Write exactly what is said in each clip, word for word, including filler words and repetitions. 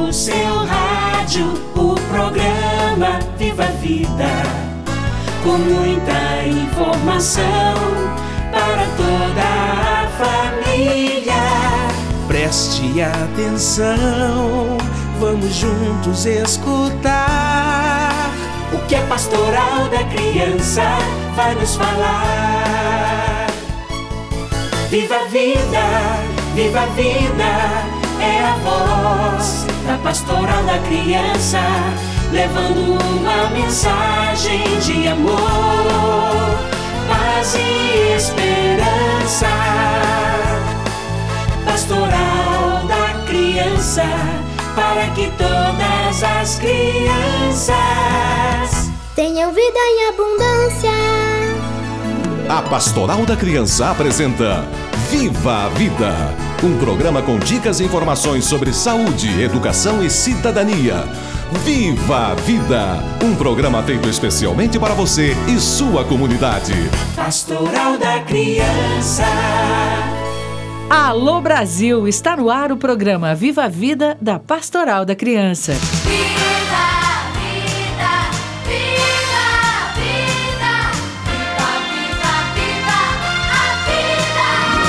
no seu rádio o programa Viva a Vida, com muita informação para toda a família. Preste atenção, vamos juntos escutar o que a Pastoral da Criança vai nos falar. Viva a vida, viva a vida, é a voz da Pastoral da Criança, levando uma mensagem de amor, paz e esperança. Pastoral da Criança, para que todas as crianças tenham vida em abundância. A Pastoral da Criança apresenta Viva a Vida, um programa com dicas e informações sobre saúde, educação e cidadania. Viva a Vida, um programa feito especialmente para você e sua comunidade. Pastoral da Criança. Alô Brasil, está no ar o programa Viva a Vida da Pastoral da Criança. Viva a vida, viva a vida, viva, viva, viva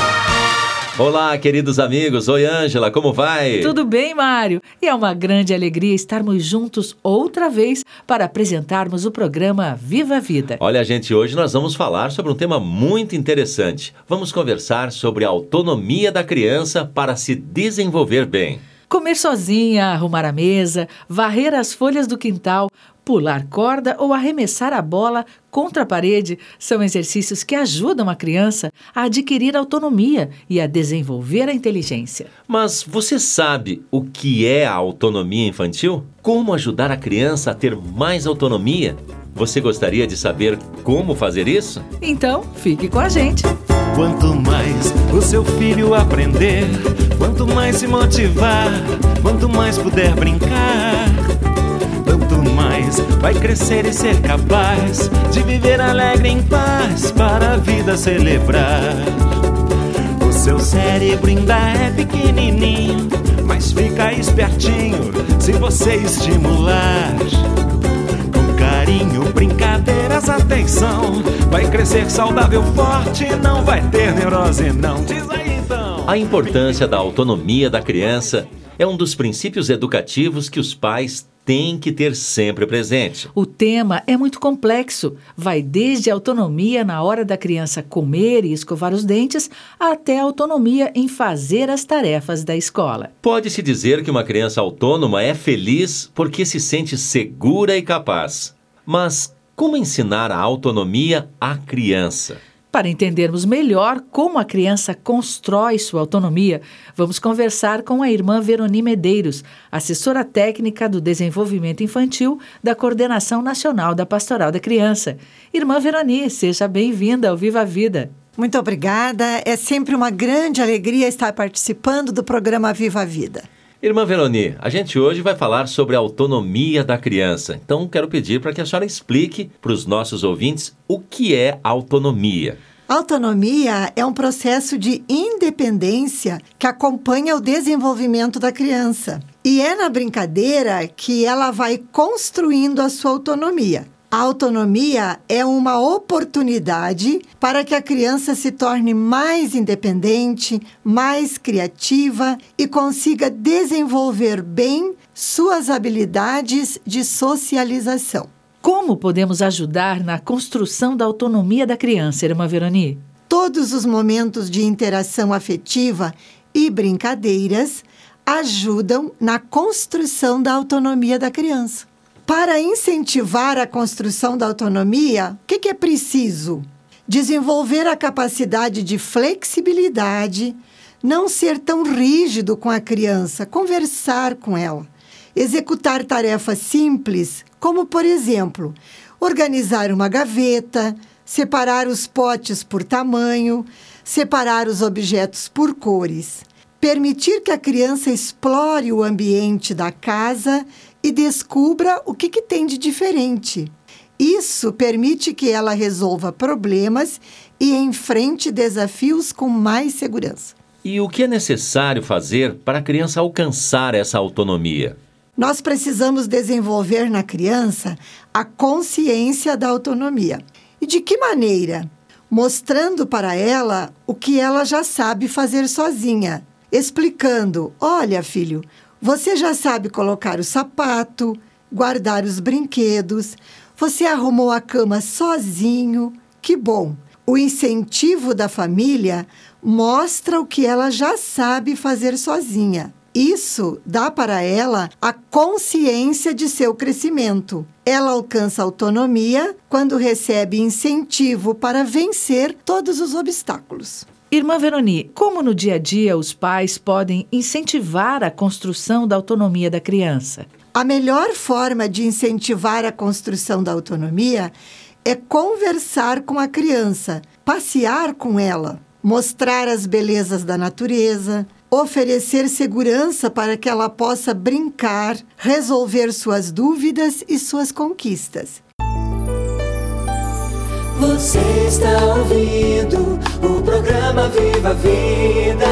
a vida. Olá, queridos amigos. Oi, Ângela, como vai? Tudo bem, Mário? E é uma grande alegria estarmos juntos outra vez para apresentarmos o programa Viva a Vida. Olha, gente, hoje nós vamos falar sobre um tema muito interessante. Vamos conversar sobre a autonomia da criança para se desenvolver bem. Comer sozinha, arrumar a mesa, varrer as folhas do quintal, pular corda ou arremessar a bola contra a parede são exercícios que ajudam a criança a adquirir autonomia e a desenvolver a inteligência. Mas você sabe o que é a autonomia infantil? Como ajudar a criança a ter mais autonomia? Você gostaria de saber como fazer isso? Então, fique com a gente. Quanto mais o seu filho aprender, quanto mais se motivar, quanto mais puder brincar, tanto mais vai crescer e ser capaz de viver alegre em paz para a vida celebrar. O seu cérebro ainda é pequenininho, mas fica espertinho se você estimular. Com carinho, brincadeiras, atenção, vai crescer saudável, forte, não vai ter neurose não. Diz aí então. A importância da autonomia da criança é um dos princípios educativos que os pais têm que ter sempre presente. O tema é muito complexo. Vai desde a autonomia na hora da criança comer e escovar os dentes, até a autonomia em fazer as tarefas da escola. Pode-se dizer que uma criança autônoma é feliz porque se sente segura e capaz. Mas como ensinar a autonomia à criança? Para entendermos melhor como a criança constrói sua autonomia, vamos conversar com a irmã Veroni Medeiros, assessora técnica do desenvolvimento infantil da Coordenação Nacional da Pastoral da Criança. Irmã Veroni, seja bem-vinda ao Viva a Vida. Muito obrigada. É sempre uma grande alegria estar participando do programa Viva a Vida. Irmã Veroni, a gente hoje vai falar sobre a autonomia da criança. Então, quero pedir para que a senhora explique para os nossos ouvintes o que é autonomia. Autonomia é um processo de independência que acompanha o desenvolvimento da criança. E é na brincadeira que ela vai construindo a sua autonomia. A autonomia é uma oportunidade para que a criança se torne mais independente, mais criativa e consiga desenvolver bem suas habilidades de socialização. Como podemos ajudar na construção da autonomia da criança, irmã Veroni? Todos os momentos de interação afetiva e brincadeiras ajudam na construção da autonomia da criança. Para incentivar a construção da autonomia, o que, que é preciso? Desenvolver a capacidade de flexibilidade, não ser tão rígido com a criança, conversar com ela, executar tarefas simples, como, por exemplo, organizar uma gaveta, separar os potes por tamanho, separar os objetos por cores. Permitir que a criança explore o ambiente da casa e descubra o que, que tem de diferente. Isso permite que ela resolva problemas e enfrente desafios com mais segurança. E o que é necessário fazer para a criança alcançar essa autonomia? nós precisamos desenvolver na criança a consciência da autonomia. E de que maneira? Mostrando para ela o que ela já sabe fazer sozinha. Explicando, olha, filho, você já sabe colocar o sapato, guardar os brinquedos, você arrumou a cama sozinho, que bom. O incentivo da família mostra o que ela já sabe fazer sozinha. Isso dá para ela a consciência de seu crescimento. Ela alcança autonomia quando recebe incentivo para vencer todos os obstáculos. Irmã Veroni, como no dia a dia os pais podem incentivar a construção da autonomia da criança? A melhor forma de incentivar a construção da autonomia é conversar com a criança, passear com ela, mostrar as belezas da natureza, oferecer segurança para que ela possa brincar, resolver suas dúvidas e suas conquistas. Você está ouvindo o programa Viva a Vida.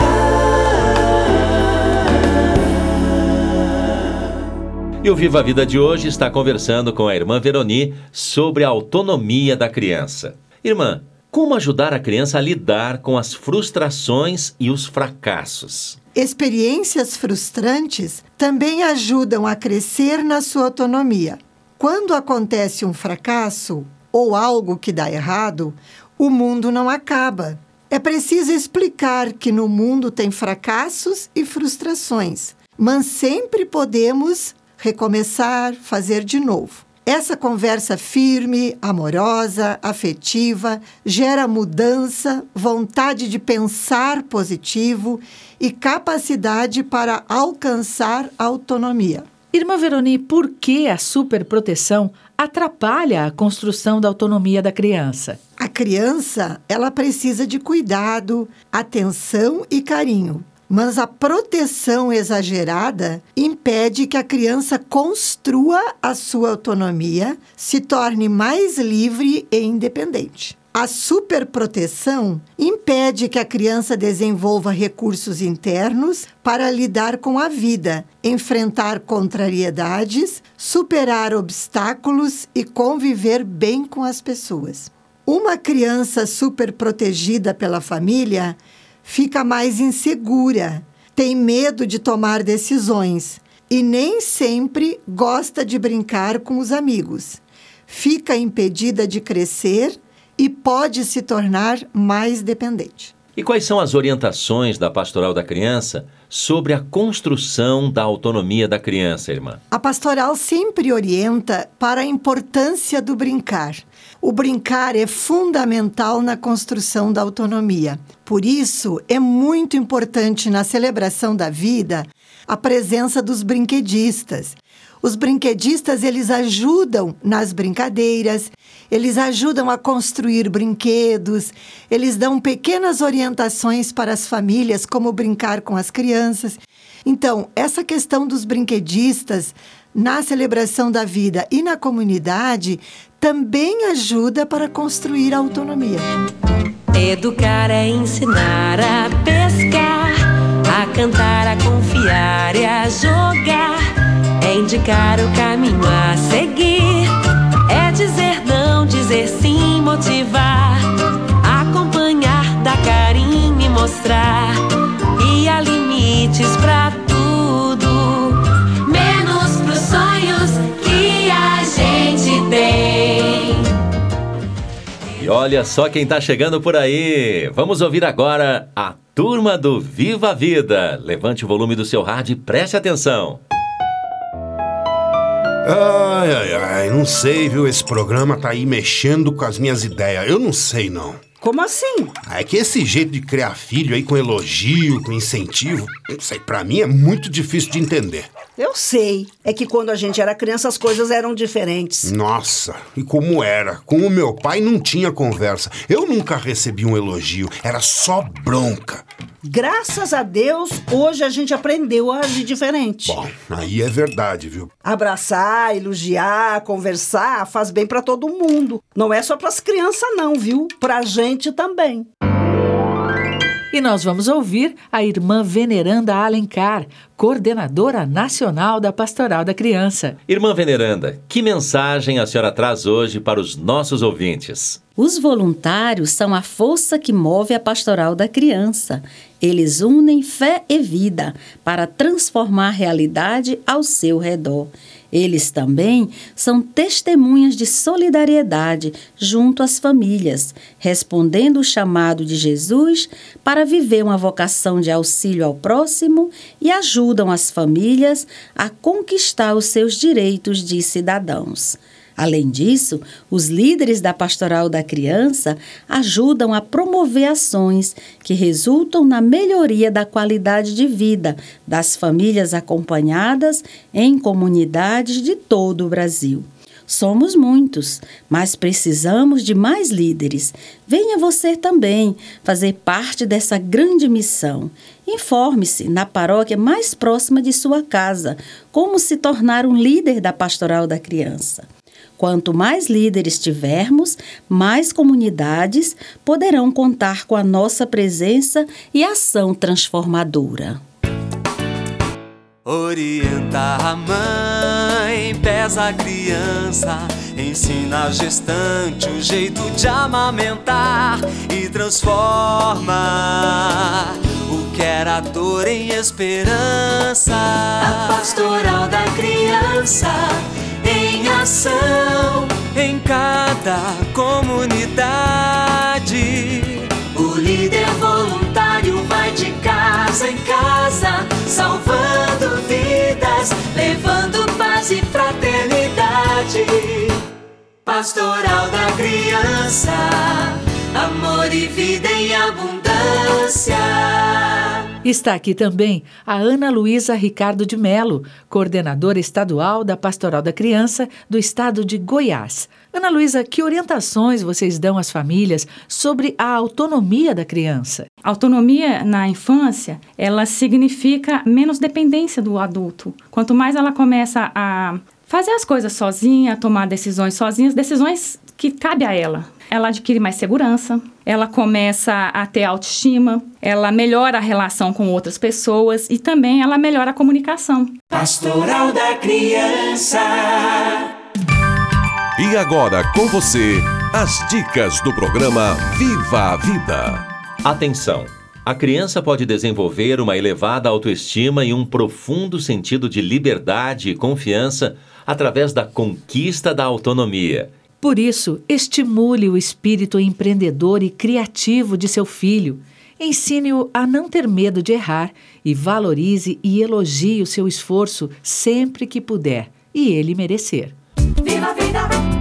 E o Viva a Vida de hoje está conversando com a irmã Veroni sobre a autonomia da criança. Irmã, como ajudar a criança a lidar com as frustrações e os fracassos? Experiências frustrantes também ajudam a crescer na sua autonomia. Quando acontece um fracasso ou algo que dá errado, o mundo não acaba. É preciso explicar que no mundo tem fracassos e frustrações, mas sempre podemos recomeçar, fazer de novo. Essa conversa firme, amorosa, afetiva, gera mudança, vontade de pensar positivo e capacidade para alcançar a autonomia. Irmã Veroni, por que a superproteção atrapalha a construção da autonomia da criança? A criança, ela precisa de cuidado, atenção e carinho. Mas a proteção exagerada impede que a criança construa a sua autonomia, se torne mais livre e independente. A superproteção impede que a criança desenvolva recursos internos para lidar com a vida, enfrentar contrariedades, superar obstáculos e conviver bem com as pessoas. Uma criança superprotegida pela família fica mais insegura, tem medo de tomar decisões e nem sempre gosta de brincar com os amigos. Fica impedida de crescer e pode se tornar mais dependente. E quais são as orientações da Pastoral da Criança sobre a construção da autonomia da criança, irmã? A pastoral sempre orienta para a importância do brincar. O brincar é fundamental na construção da autonomia. Por isso, é muito importante na celebração da vida a presença dos brinquedistas. Os brinquedistas, eles ajudam nas brincadeiras, eles ajudam a construir brinquedos, eles dão pequenas orientações para as famílias, como brincar com as crianças. Então, essa questão dos brinquedistas na celebração da vida e na comunidade também ajuda para construir a autonomia. Educar é ensinar a pescar, a cantar, a confiar e a jogar. É indicar o caminho a seguir, é dizer não, dizer sim, motivar, acompanhar, dar carinho e mostrar. E há limites pra tudo, menos pros sonhos que a gente tem. E olha só quem tá chegando por aí. Vamos ouvir agora a turma do Viva a Vida. Levante o volume do seu rádio e preste atenção. Ai, ai, ai, não sei, viu? Esse programa tá aí mexendo com as minhas ideias. Eu não sei, não. Como assim? É que esse jeito de criar filho aí com elogio, com incentivo, não sei, pra mim é muito difícil de entender. Eu sei. É que quando a gente era criança as coisas eram diferentes. Nossa, e como era? Com o meu pai não tinha conversa. Eu nunca recebi um elogio, era só bronca. Graças a Deus, hoje a gente aprendeu a agir diferente. Bom, aí é verdade, viu? Abraçar, elogiar, conversar faz bem pra todo mundo. Não é só pras crianças não, viu? Pra gente também. E nós vamos ouvir a irmã Veneranda Alencar, coordenadora nacional da Pastoral da Criança. Irmã Veneranda, que mensagem a senhora traz hoje para os nossos ouvintes? Os voluntários são a força que move a Pastoral da Criança. Eles unem fé e vida para transformar a realidade ao seu redor. Eles também são testemunhas de solidariedade junto às famílias, respondendo o chamado de Jesus para viver uma vocação de auxílio ao próximo e ajudam as famílias a conquistar os seus direitos de cidadãos. Além disso, os líderes da Pastoral da Criança ajudam a promover ações que resultam na melhoria da qualidade de vida das famílias acompanhadas em comunidades de todo o Brasil. Somos muitos, mas precisamos de mais líderes. Venha você também fazer parte dessa grande missão. Informe-se na paróquia mais próxima de sua casa como se tornar um líder da Pastoral da Criança. Quanto mais líderes tivermos, mais comunidades poderão contar com a nossa presença e ação transformadora. Orienta a mãe, pesa a criança, ensina a gestante o jeito de amamentar e transforma o que era dor em esperança. A Pastoral da Criança em ação em cada comunidade. O líder voluntário vai de casa em casa, salvando vidas, levando paz e fraternidade. Pastoral da Criança, amor e vida em abundância. Está aqui também a Ana Luísa Ricardo de Melo, coordenadora estadual da Pastoral da Criança do estado de Goiás. Ana Luísa, que orientações vocês dão às famílias sobre a autonomia da criança? Autonomia na infância, ela significa menos dependência do adulto. Quanto mais ela começa a fazer as coisas sozinha, a tomar decisões sozinhas, decisões que cabe a ela. Ela adquire mais segurança, ela começa a ter autoestima, ela melhora a relação com outras pessoas e também ela melhora a comunicação. Pastoral da Criança. E agora com você, as dicas do programa Viva a Vida. Atenção! A criança pode desenvolver uma elevada autoestima e um profundo sentido de liberdade e confiança através da conquista da autonomia. Por isso, estimule o espírito empreendedor e criativo de seu filho. Ensine-o a não ter medo de errar e valorize e elogie o seu esforço sempre que puder e ele merecer. Viva a vida!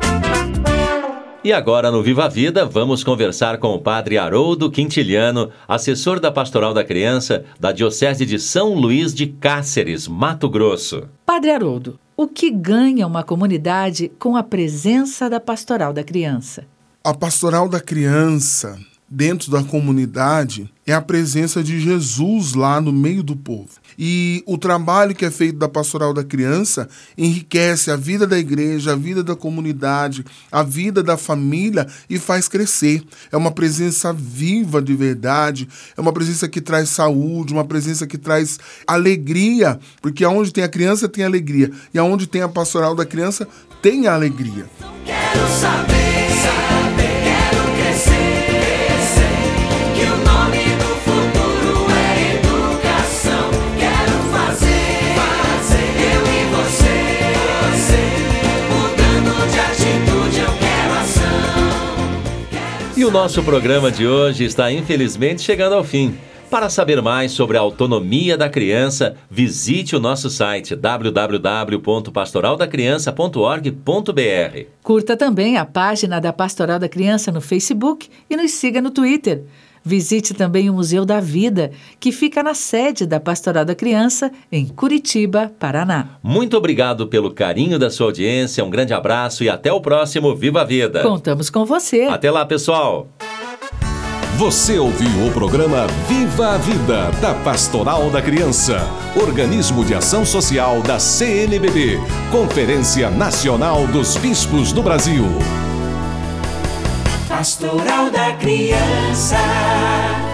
E agora no Viva a Vida vamos conversar com o Padre Haroldo Quintiliano, assessor da Pastoral da Criança da Diocese de São Luís de Cáceres, Mato Grosso. Padre Haroldo, o que ganha uma comunidade com a presença da Pastoral da Criança? A Pastoral da Criança, dentro da comunidade, é a presença de Jesus lá no meio do povo. E o trabalho que é feito da Pastoral da Criança enriquece a vida da igreja, a vida da comunidade, a vida da família e faz crescer. É uma presença viva de verdade, é uma presença que traz saúde, uma presença que traz alegria, porque aonde tem a criança tem alegria, e aonde tem a Pastoral da Criança tem a alegria. Quero saber, saber, quero crescer, crescer, que o nome do futuro é educação. Quero fazer, fazer, eu e você, você, mudando de atitude eu quero ação. Quero E o nosso programa de hoje está infelizmente chegando ao fim. Para saber mais sobre a autonomia da criança, visite o nosso site w w w ponto pastoral da criança ponto org ponto b r. Curta também a página da Pastoral da Criança no Facebook e nos siga no Twitter. Visite também o Museu da Vida, que fica na sede da Pastoral da Criança, em Curitiba, Paraná. Muito obrigado pelo carinho da sua audiência, um grande abraço e até o próximo Viva a Vida. Contamos com você. Até lá, pessoal. Você ouviu o programa Viva a Vida, da Pastoral da Criança, organismo de ação social da C N B B, Conferência Nacional dos Bispos do Brasil. Pastoral da Criança.